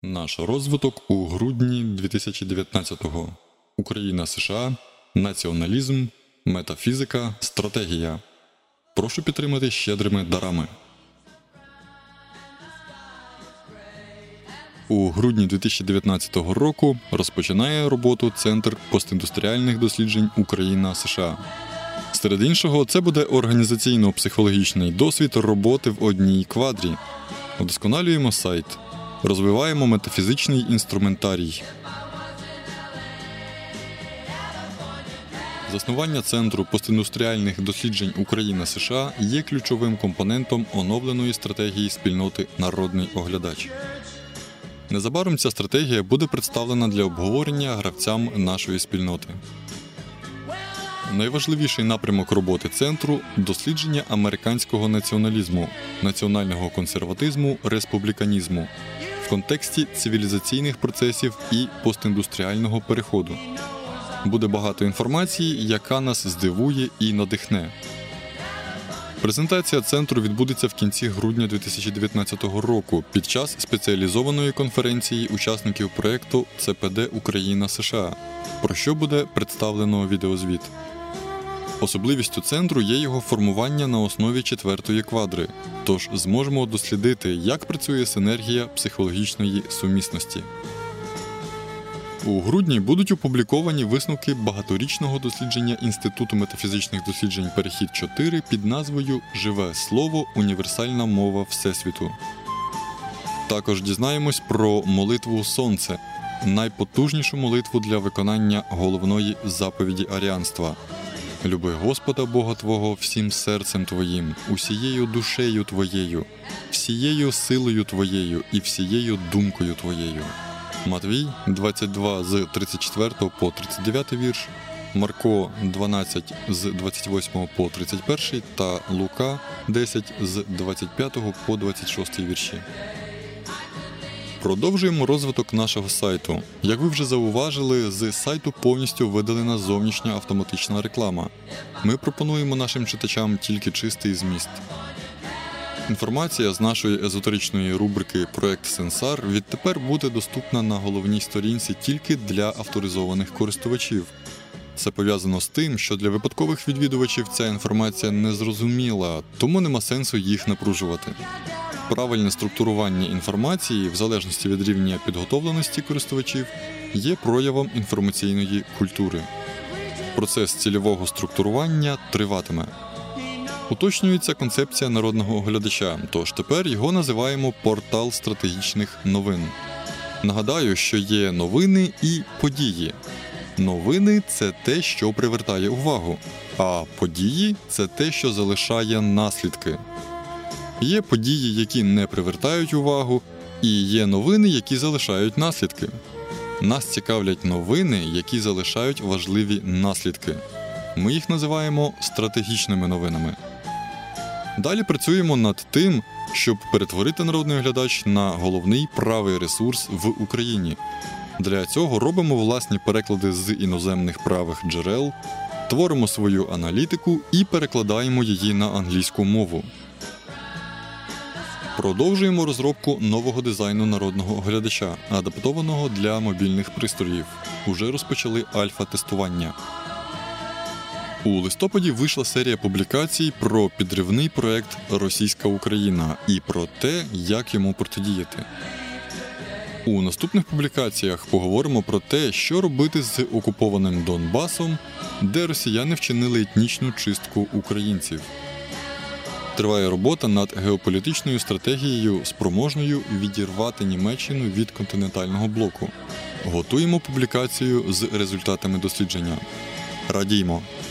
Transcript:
Наш розвиток у грудні 2019-го. Україна-США, націоналізм, метафізика, стратегія. Прошу підтримати щедрими дарами. У грудні 2019 року розпочинає роботу Центр постіндустріальних досліджень Україна-США. Серед іншого, це буде організаційно-психологічний досвід роботи в одній квадрі. Удосконалюємо сайт. Розвиваємо метафізичний інструментарій. Заснування Центру постіндустріальних досліджень Україна-США є ключовим компонентом оновленої стратегії спільноти «Народний оглядач». Незабаром ця стратегія буде представлена для обговорення гравцям нашої спільноти. Найважливіший напрямок роботи Центру – дослідження американського націоналізму, національного консерватизму, республіканізму в контексті цивілізаційних процесів і постіндустріального переходу. Буде багато інформації, яка нас здивує і надихне. Презентація Центру відбудеться в кінці грудня 2019 року під час спеціалізованої конференції учасників проєкту ЦПД Україна-США, про що буде представлено відеозвіт. Особливістю Центру є його формування на основі четвертої квадри, тож зможемо дослідити, як працює синергія психологічної сумісності. У грудні будуть опубліковані висновки багаторічного дослідження Інституту метафізичних досліджень «Перехід-4» під назвою «Живе слово. Універсальна мова Всесвіту». Також дізнаємось про молитву «Сонце» – найпотужнішу молитву для виконання головної заповіді аріанства. «Люби Господа Бога Твого всім серцем Твоїм, усією душею Твоєю, всією силою Твоєю і всією думкою Твоєю». Матвій 22 з 34 по 39 вірш, Марко 12 з 28 по 31 та Лука 10 з 25 по 26 вірші. Продовжуємо розвиток нашого сайту. Як ви вже зауважили, з сайту повністю видалена зовнішня автоматична реклама. Ми пропонуємо нашим читачам тільки чистий зміст. Інформація з нашої езотеричної рубрики «Проект Сенсар» відтепер буде доступна на головній сторінці тільки для авторизованих користувачів. Це пов'язано з тим, що для випадкових відвідувачів ця інформація незрозуміла, тому нема сенсу їх напружувати. Правильне структурування інформації, в залежності від рівня підготовленості користувачів, є проявом інформаційної культури. Процес цільового структурування триватиме. Уточнюється концепція народного оглядача, тож тепер його називаємо «Портал стратегічних новин». Нагадаю, що є новини і події. Новини – це те, що привертає увагу, а події – це те, що залишає наслідки. Є події, які не привертають увагу, і є новини, які залишають наслідки. Нас цікавлять новини, які залишають важливі наслідки. Ми їх називаємо стратегічними новинами. Далі працюємо над тим, щоб перетворити народний оглядач на головний правий ресурс в Україні. Для цього робимо власні переклади з іноземних правих джерел, творимо свою аналітику і перекладаємо її на англійську мову. Продовжуємо розробку нового дизайну народного оглядача, адаптованого для мобільних пристроїв. Уже розпочали альфа-тестування. У листопаді вийшла серія публікацій про підривний проект «Російська Україна» і про те, як йому протидіяти. У наступних публікаціях поговоримо про те, що робити з окупованим Донбасом, де росіяни вчинили етнічну чистку українців. Триває робота над геополітичною стратегією, спроможною відірвати Німеччину від континентального блоку. Готуємо публікацію з результатами дослідження. Радіймо!